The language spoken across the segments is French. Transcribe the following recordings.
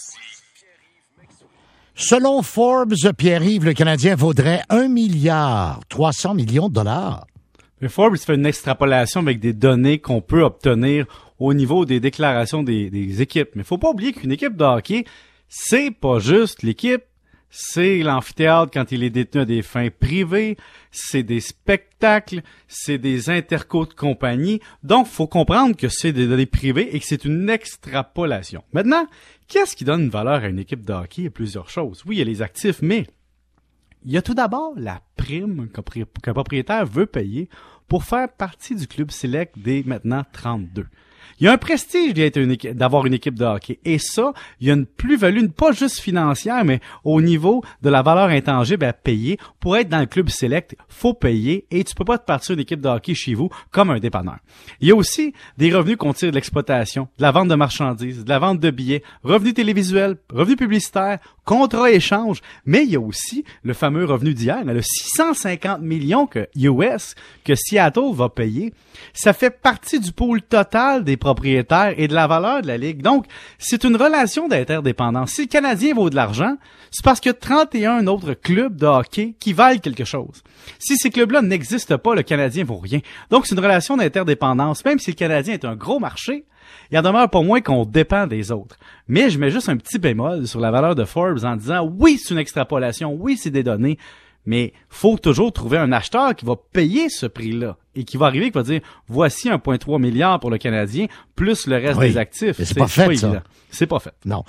Selon Forbes, Pierre-Yves, le Canadien vaudrait 1,3 milliard de dollars. Le Forbes fait une extrapolation avec des données qu'on peut obtenir au niveau des déclarations des équipes. Mais il faut pas oublier qu'une équipe de hockey, c'est pas juste l'équipe, c'est l'amphithéâtre quand il est détenu à des fins privées, c'est des spectacles, c'est des intercos de compagnie. Donc, faut comprendre que c'est des données privées et que c'est une extrapolation. Maintenant, qu'est-ce qui donne une valeur à une équipe de hockey? Il y a plusieurs choses. Oui, il y a les actifs, mais il y a tout d'abord la prime qu'un propriétaire veut payer pour faire partie du club select des maintenant 32. Il y a un prestige d'avoir une équipe de hockey. Et ça, il y a une plus-value, pas juste financière, mais au niveau de la valeur intangible à payer. Pour être dans le club select, faut payer et tu peux pas te partir une équipe de hockey chez vous comme un dépanneur. Il y a aussi des revenus qu'on tire de l'exploitation, de la vente de marchandises, de la vente de billets, revenus télévisuels, revenus publicitaires, contrats échanges, mais il y a aussi le fameux revenu d'hier, le 650 millions US que Seattle va payer. Ça fait partie du pool total des propriétaires et de la valeur de la Ligue. Donc, c'est une relation d'interdépendance. Si le Canadien vaut de l'argent, c'est parce qu'il y a 31 autres clubs de hockey qui valent quelque chose. Si ces clubs-là n'existent pas, le Canadien vaut rien. Donc, c'est une relation d'interdépendance. Même si le Canadien est un gros marché, il en demeure pas moins qu'on dépend des autres. Mais je mets juste un petit bémol sur la valeur de Forbes en disant oui, c'est une extrapolation, oui, c'est des données, mais faut toujours trouver un acheteur qui va payer ce prix-là et qui va arriver, qui va dire voici 1,3 milliard pour le Canadien plus le reste des actifs. C'est pas fait, ça. Évident. C'est pas fait. Non.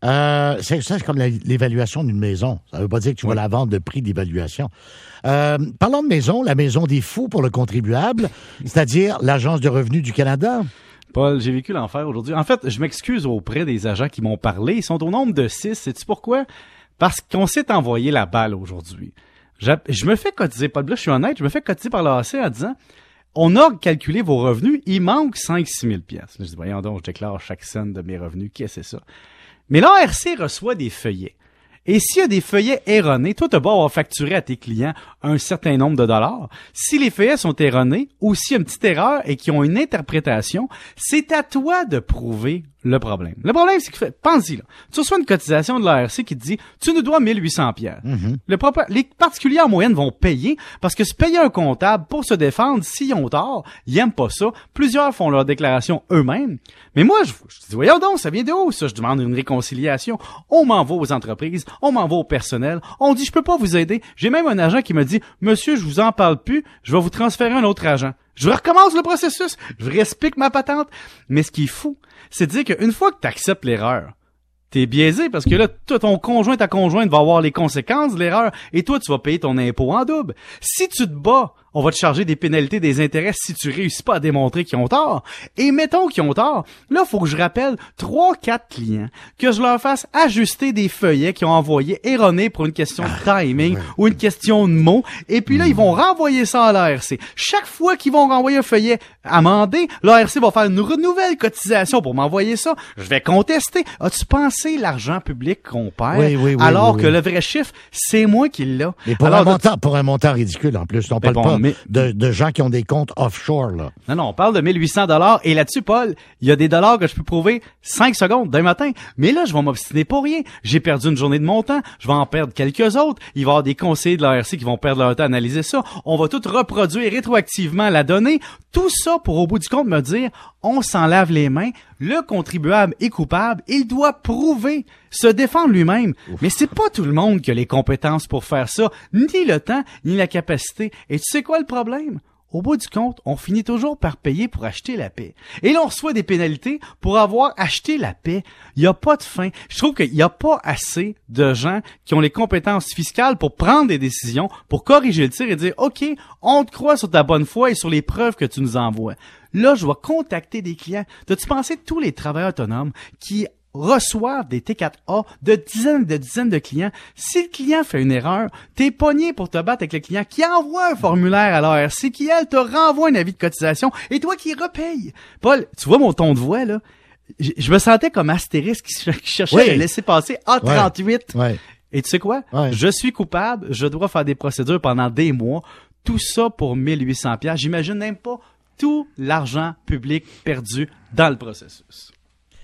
C'est comme l'évaluation d'une maison. Ça veut pas dire que tu vas la vendre de prix d'évaluation. Parlons de maison, la maison des fous pour le contribuable, c'est-à-dire l'Agence de revenus du Canada. Paul, j'ai vécu l'enfer aujourd'hui. En fait, je m'excuse auprès des agents qui m'ont parlé. Ils sont au nombre de 6. Sais-tu pourquoi? Parce qu'on s'est envoyé la balle aujourd'hui. Je me fais cotiser, Paul, là, je suis honnête, je me fais cotiser par l'AC en disant on a calculé vos revenus, il manque 5-6 000 piastres. Là, je dis, voyons donc, je déclare chaque scène de mes revenus. Qu'est-ce que c'est ça? Mais l'ARC reçoit des feuillets. Et s'il y a des feuillets erronés, toi, tu vas avoir facturé à tes clients un certain nombre de dollars. Si les feuillets sont erronés ou s'il y a une petite erreur et qu'ils ont une interprétation, c'est à toi de prouver le problème. Le problème, c'est que, pense-y, là. Tu reçois une cotisation de l'ARC qui te dit, tu nous dois 1800 piastres. Les particuliers en moyenne vont payer parce que se payer un comptable pour se défendre, s'ils ont tort, ils aiment pas ça. Plusieurs font leur déclaration eux-mêmes. Mais moi, je dis, voyons donc, ça vient de où, ça? Je demande une réconciliation. On m'envoie aux entreprises, on m'envoie au personnel. On dit, je peux pas vous aider. J'ai même un agent qui me dit, monsieur, je vous en parle plus, je vais vous transférer un autre agent. Je recommence le processus, je réexplique ma patente. Mais ce qui est fou, c'est de dire qu'une fois que tu acceptes l'erreur, t'es biaisé parce que là, ton conjoint, ta conjointe va avoir les conséquences de l'erreur et toi, tu vas payer ton impôt en double. Si tu te bats, on va te charger des pénalités, des intérêts si tu réussis pas à démontrer qu'ils ont tort. Et mettons qu'ils ont tort, là, faut que je rappelle 3-4 clients que je leur fasse ajuster des feuillets qu'ils ont envoyés erronés pour une question de timing ou une question de mots. Et puis là, ils vont renvoyer ça à l'ARC. Chaque fois qu'ils vont renvoyer un feuillet amendé, l'ARC va faire une nouvelle cotisation pour m'envoyer ça. Je vais contester. As-tu pensé l'argent public qu'on perd? Alors que le vrai chiffre, c'est moi qui l'ai. Et pour un montant ridicule en plus. On parle pas de gens qui ont des comptes offshore, là. Non, on parle de 1800 $. Et là-dessus, Paul, il y a des dollars que je peux prouver 5 secondes d'un matin. Mais là, je vais m'obstiner pour rien. J'ai perdu une journée de mon temps. Je vais en perdre quelques autres. Il va y avoir des conseillers de l'ARC qui vont perdre leur temps à analyser ça. On va tout reproduire rétroactivement la donnée. Tout ça pour, au bout du compte, me dire, on s'en lave les mains. Le contribuable est coupable. Il doit prouver, se défendre lui-même. Mais c'est pas tout le monde qui a les compétences pour faire ça, ni le temps, ni la capacité. Et tu sais quoi le problème? Au bout du compte, on finit toujours par payer pour acheter la paix. Et là, on reçoit des pénalités pour avoir acheté la paix. Il n'y a pas de fin. Je trouve qu'il n'y a pas assez de gens qui ont les compétences fiscales pour prendre des décisions, pour corriger le tir et dire, OK, on te croit sur ta bonne foi et sur les preuves que tu nous envoies. Là, je vais contacter des clients. T'as-tu pensé tous les travailleurs autonomes qui reçoivent des T4A de dizaines de clients? Si le client fait une erreur, t'es pogné pour te battre avec le client qui envoie un formulaire à l'ARC qui, elle, te renvoie un avis de cotisation et toi qui repayes. Paul, tu vois mon ton de voix, là? Je me sentais comme Astérix qui cherchait à laisser passer A38. Et tu sais quoi? Je suis coupable, je dois faire des procédures pendant des mois. Tout ça pour 1800 $. J'imagine même pas tout l'argent public perdu dans le processus.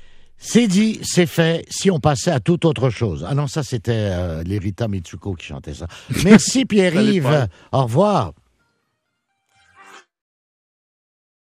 C'est dit, c'est fait. Si on passait à toute autre chose. Ah non, ça, c'était les Rita Mitsuko qui chantait ça. Merci, Pierre-Yves. Au revoir.